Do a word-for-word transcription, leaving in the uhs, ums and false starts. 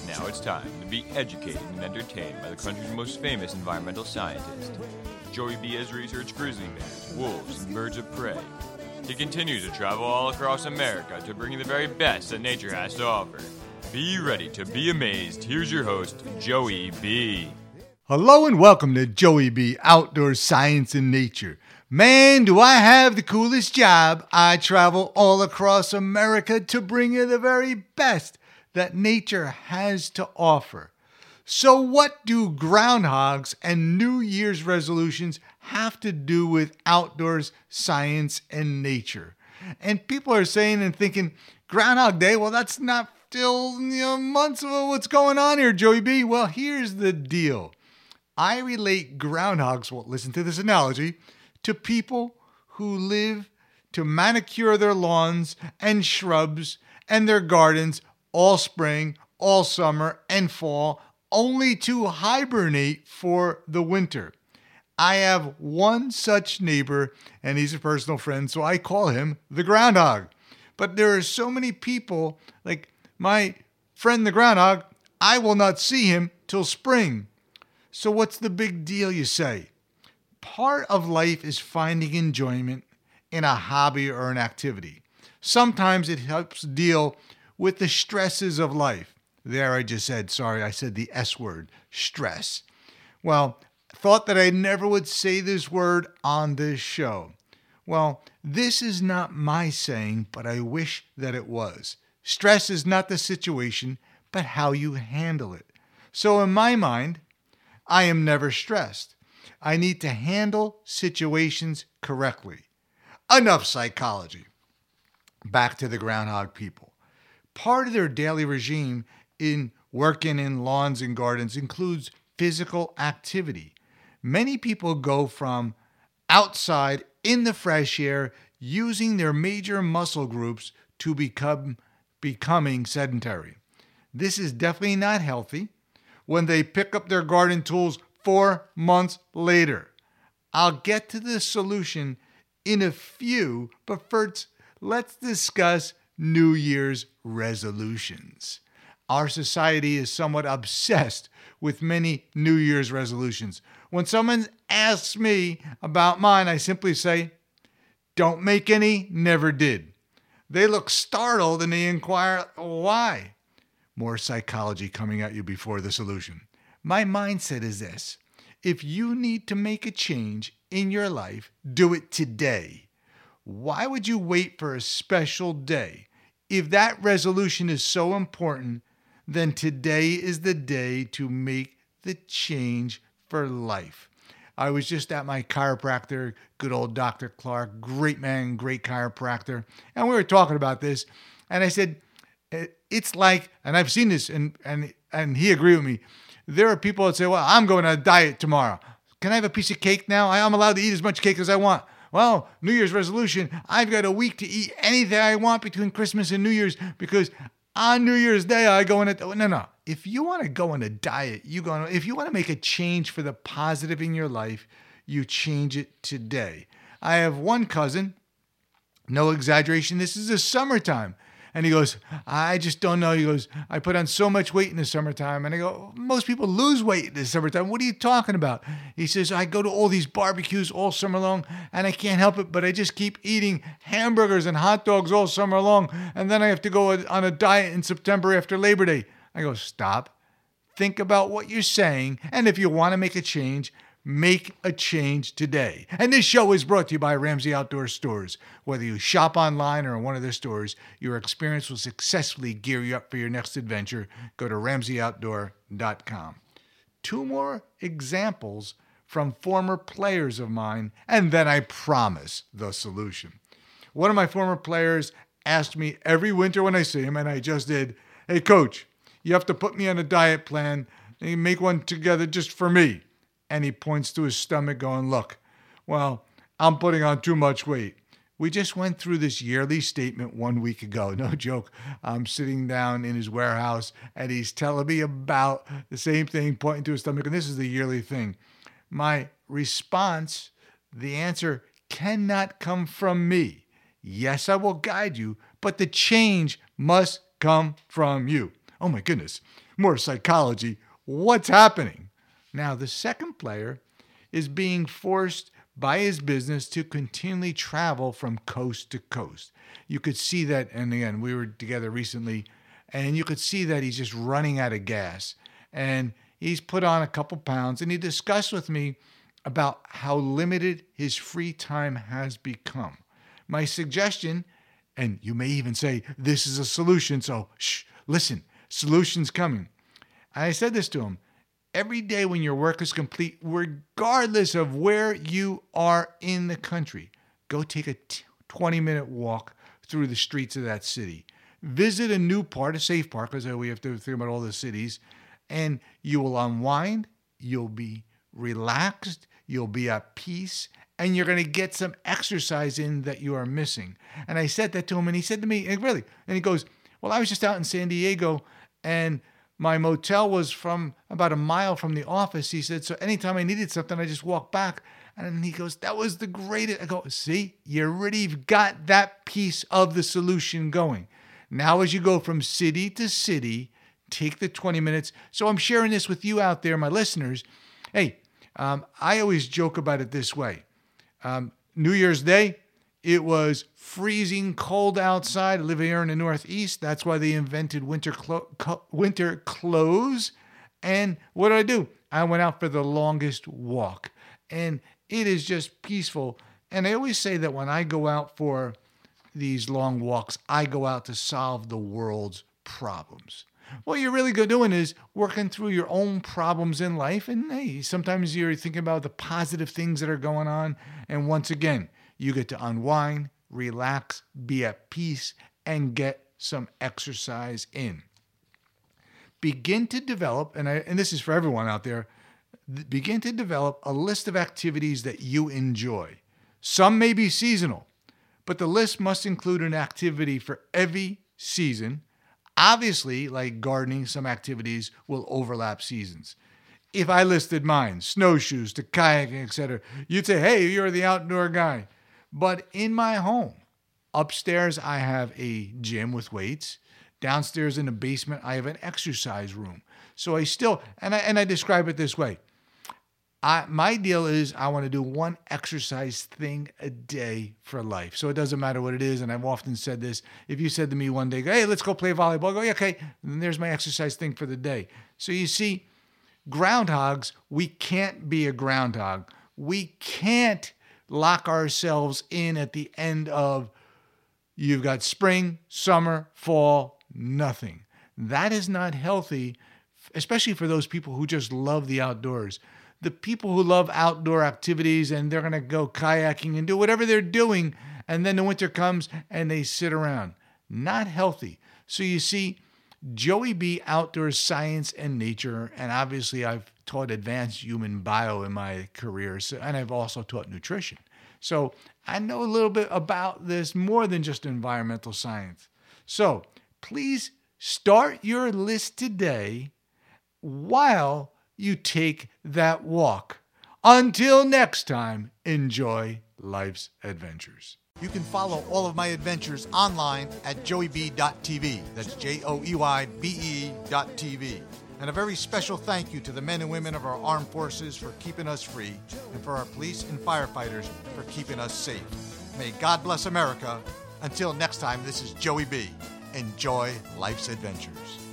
Now it's time to be educated and entertained by the country's most famous environmental scientist. Joey B has researched grizzly bears, wolves, and birds of prey. He continues to travel all across America to bring you the very best that nature has to offer. Be ready to be amazed. Here's your host, Joey B. Hello and welcome to Joey B. Outdoor Science and Nature. Man, do I have the coolest job. I travel all across America to bring you the very best that nature has to offer. So what do groundhogs and New Year's resolutions have to do with outdoors, science, and nature? And people are saying and thinking, Groundhog Day, well, that's not still you know, months of what's going on here, Joey B. Well, here's the deal. I relate groundhogs, well, listen to this analogy, to people who live to manicure their lawns and shrubs and their gardens all spring, all summer, and fall, only to hibernate for the winter. I have one such neighbor, and he's a personal friend, so I call him the groundhog. But there are so many people, like my friend the groundhog, I will not see him till spring. So what's the big deal, you say? Part of life is finding enjoyment in a hobby or an activity. Sometimes it helps deal with the stresses of life. There I just said, sorry, I said the S word, stress. Well, thought that I never would say this word on this show. Well, this is not my saying, but I wish that it was. Stress is not the situation, but how you handle it. So in my mind, I am never stressed. I need to handle situations correctly. Enough psychology. Back to the groundhog people. Part of their daily regime in working in lawns and gardens includes physical activity. Many people go from outside in the fresh air using their major muscle groups to become becoming sedentary. This is definitely not healthy when they pick up their garden tools four months later. I'll get to the solution in a few, but first, let's discuss New Year's resolutions. Our society is somewhat obsessed with many New Year's resolutions. When someone asks me about mine, I simply say, don't make any, never did. They look startled and they inquire, why? More psychology coming at you before the solution. My mindset is this. If you need to make a change in your life, do it today. Why would you wait for a special day? If that resolution is so important, then today is the day to make the change for life. I was just at my chiropractor, good old Doctor Clark, great man, great chiropractor, and we were talking about this, and I said, it's like, and I've seen this, and and and he agreed with me, there are people that say, well, I'm going on a diet tomorrow. Can I have a piece of cake now? I'm allowed to eat as much cake as I want. Well, New Year's resolution, I've got a week to eat anything I want between Christmas and New Year's because on New Year's Day, I go on a, no, no. If you want to go on a diet, you go on, if you want to make a change for the positive in your life, you change it today. I have one cousin, no exaggeration, this is the summertime. And he goes, I just don't know. He goes, I put on so much weight in the summertime. And I go, most people lose weight in the summertime. What are you talking about? He says, I go to all these barbecues all summer long, and I can't help it, but I just keep eating hamburgers and hot dogs all summer long. And then I have to go on a diet in September after Labor Day. I go, stop. Think about what you're saying. And if you want to make a change, make a change today. And this show is brought to you by Ramsey Outdoor Stores. Whether you shop online or in one of their stores, your experience will successfully gear you up for your next adventure. Go to ramsey outdoor dot com. Two more examples from former players of mine, and then I promise the solution. One of my former players asked me every winter when I see him, and I just did, hey, coach, you have to put me on a diet plan and make one together just for me. And he points to his stomach going, look, well, I'm putting on too much weight. We just went through this yearly statement one week ago. No joke. I'm sitting down in his warehouse and he's telling me about the same thing, pointing to his stomach. And this is the yearly thing. My response, the answer cannot come from me. Yes, I will guide you, but the change must come from you. Oh my goodness. more psychology. What's happening? Now, the second player is being forced by his business to continually travel from coast to coast. You could see that, and again, we were together recently, and you could see that he's just running out of gas. And he's put on a couple pounds, and he discussed with me about how limited his free time has become. My suggestion, and you may even say, this is a solution, so shh, listen, solution's coming. And I said this to him, every day when your work is complete, regardless of where you are in the country, go take a twenty-minute walk through the streets of that city. Visit a new part, a safe part, because we have to think about all the cities, and you will unwind, you'll be relaxed, you'll be at peace, and you're going to get some exercise in that you are missing. And I said that to him, and he said to me, and really, and he goes, well, I was just out in San Diego, and my motel was from about a mile from the office. He said, so anytime I needed something, I just walked back. And he goes, that was the greatest. I go, see, you already got that piece of the solution going. Now, as you go from city to city, take the twenty minutes. So I'm sharing this with you out there, my listeners. Hey, um, I always joke about it this way. Um, New Year's Day, it was freezing cold outside. I live here in the Northeast. That's why they invented winter clo- co- winter clothes. And what did I do? I went out for the longest walk. And it is just peaceful. And I always say that when I go out for these long walks, I go out to solve the world's problems. What you're really doing is working through your own problems in life. And hey, sometimes you're thinking about the positive things that are going on. And once again, you get to unwind, relax, be at peace, and get some exercise in. Begin to develop, and, I, and this is for everyone out there, begin to develop a list of activities that you enjoy. Some may be seasonal, but the list must include an activity for every season. Obviously, like gardening, some activities will overlap seasons. If I listed mine, snowshoes to kayaking, et cetera, you'd say, hey, you're the outdoor guy. But in my home, upstairs, I have a gym with weights. Downstairs in the basement, I have an exercise room. So I still, and I, and I describe it this way. I, my deal is I want to do one exercise thing a day for life. So it doesn't matter what it is. And I've often said this. If you said to me one day, hey, let's go play volleyball. I go, yeah, okay. And there's my exercise thing for the day. So you see, groundhogs, we can't be a groundhog. We can't lock ourselves in at the end of you've got spring, summer, fall, nothing. That is not healthy, especially for those people who just love the outdoors. The people who love outdoor activities and they're going to go kayaking and do whatever they're doing, and then the winter comes and they sit around. Not healthy. So you see, Joey B. Outdoor Science and Nature, and obviously I've taught advanced human bio in my career, so, and I've also taught nutrition. So I know a little bit about this more than just environmental science. So please start your list today while you take that walk. Until next time, enjoy life's adventures. You can follow all of my adventures online at joey b dot t v. That's J O E Y B E dot T V. And a very special thank you to the men and women of our armed forces for keeping us free, and for our police and firefighters for keeping us safe. May God bless America. Until next time, this is Joey B. Enjoy life's adventures.